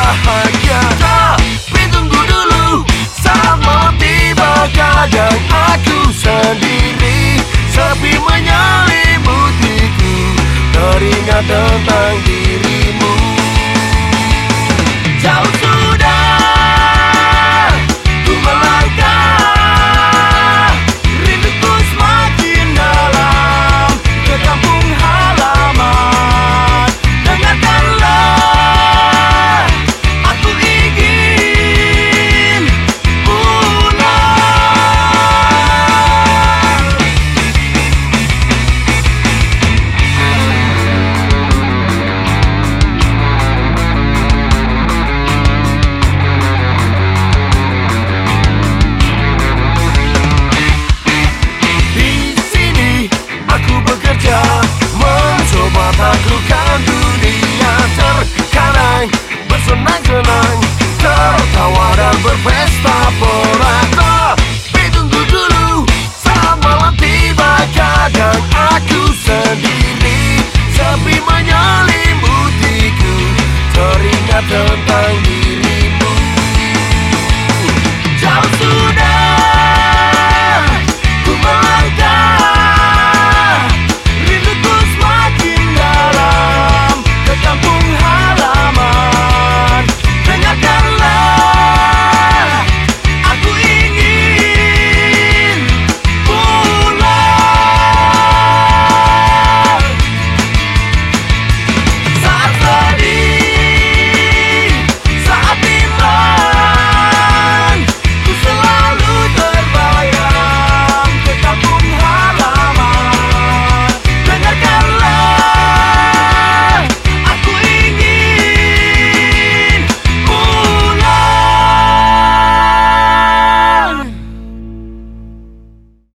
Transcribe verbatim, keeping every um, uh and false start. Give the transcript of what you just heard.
bahagia. Tapi tunggu dulu, saat malam tiba kadang aku sendiri, sepi menyelimutiku, teringat tentang dirimu. Jauh sudah ku melangkah, rinduku semakin dalam ke kampung halaman. Dengarkanlah, aku ingin pulang. Di sini aku bekerja, mencoba taklukkan dunia. Terkadang bersenang-senang, tertawa dan berpesta pora. Tapi tunggu dulu, saat malam tiba kadang aku sendiri, sepi menyelimutiku, teringat